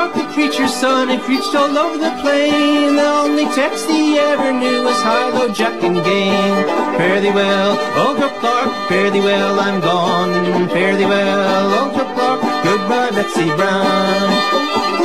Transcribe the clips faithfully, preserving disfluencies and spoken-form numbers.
Clark, the preacher's son, he preached all over the plain. The only text he ever knew was high, low, jack, and gain. Fare thee well, old Joe Clark, fare thee well, I'm gone. Fare thee well, old Joe Clark, goodbye, Betsy Brown.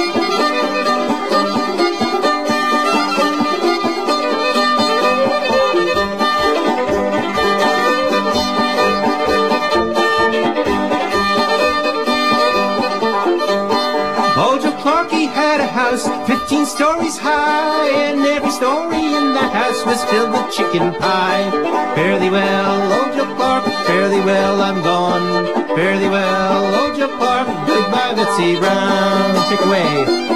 Fifteen stories high, and every story in that house was filled with chicken pie. Fare thee well, old Joe Clark, fare thee well, I'm gone. Fare thee well, old Joe Clark, goodbye, Betsy Brown. Take away.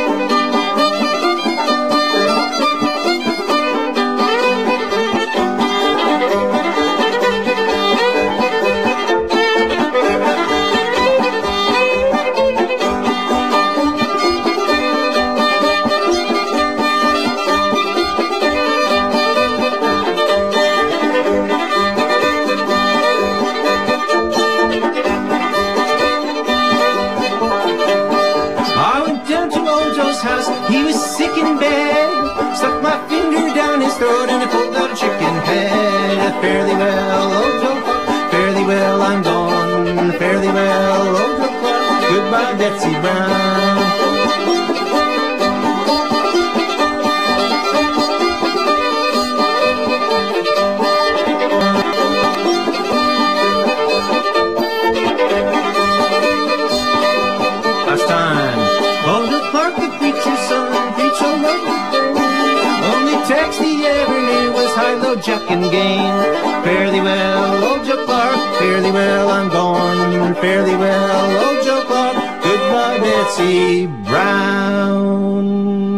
He was sick in bed, stuck my finger down his throat and I pulled out a chicken head. Fare thee well, old Joe Clark, fare thee well, I'm gone. Fare thee well, old Joe Clark, goodbye, Betsy Brown. Last time, old Joe Clark, the preacher's son, preached all over the plain. Only text he ever knew was high, low, jack, and gain. Fare thee well, old Joe Clark, fare thee well, I'm gone. Fare thee well, old Joe Clark, goodbye, Betsy Brown.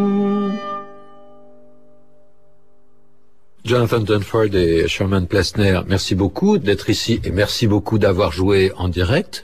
Jonathan Dunford et Sherman Plessner, merci beaucoup d'être ici et merci beaucoup d'avoir joué en direct.